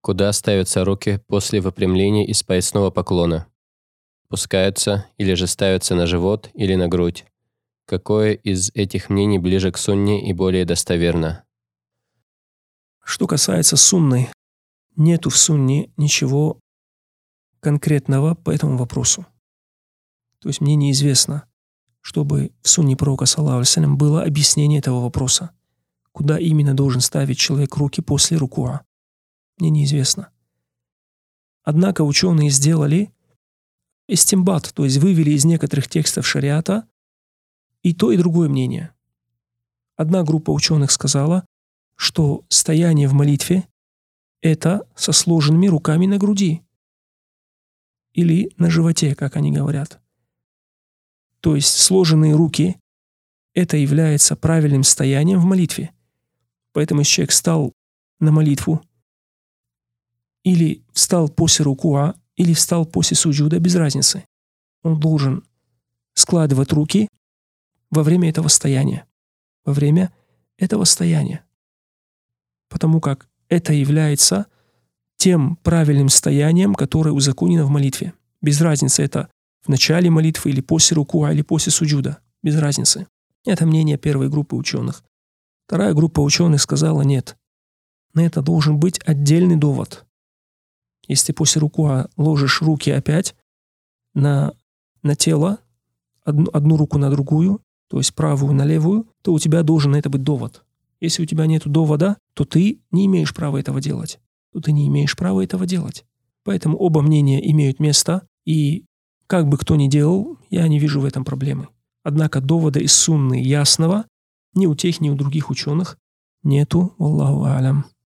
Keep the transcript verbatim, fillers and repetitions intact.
Куда ставятся руки после выпрямления из поясного поклона? Пускаются или же ставятся на живот или на грудь? Какое из этих мнений ближе к сунне и более достоверно? Что касается сунны, нету в сунне ничего конкретного по этому вопросу. То есть мне неизвестно, чтобы в сунне пророка, саллаллаху алейхи ва саллям, было объяснение этого вопроса. Куда именно должен ставить человек руки после рукуа? Мне неизвестно. Однако ученые сделали истимбат, то есть вывели из некоторых текстов шариата и то, и другое мнение. Одна группа ученых сказала, что стояние в молитве – это со сложенными руками на груди или на животе, как они говорят. То есть сложенные руки – это является правильным стоянием в молитве. Поэтому если человек встал на молитву или встал после рукуа, или встал после суджуда, без разницы. Он должен складывать руки во время этого стояния. Во время этого стояния. Потому как это является тем правильным стоянием, которое узаконено в молитве. Без разницы, это в начале молитвы или после рукуа, или после суджуда. Без разницы. Это мнение первой группы ученых. Вторая группа ученых сказала нет. На это должен быть отдельный довод. Если ты после рукуа ложишь руки опять на, на тело, одну, одну руку на другую, то есть правую на левую, то у тебя должен на это быть довод. Если у тебя нет довода, то ты не имеешь права этого делать. То ты не имеешь права этого делать. Поэтому оба мнения имеют место, и как бы кто ни делал, я не вижу в этом проблемы. Однако довода из сунны ясного ни у тех, ни у других ученых нету. Аллаху а'лям.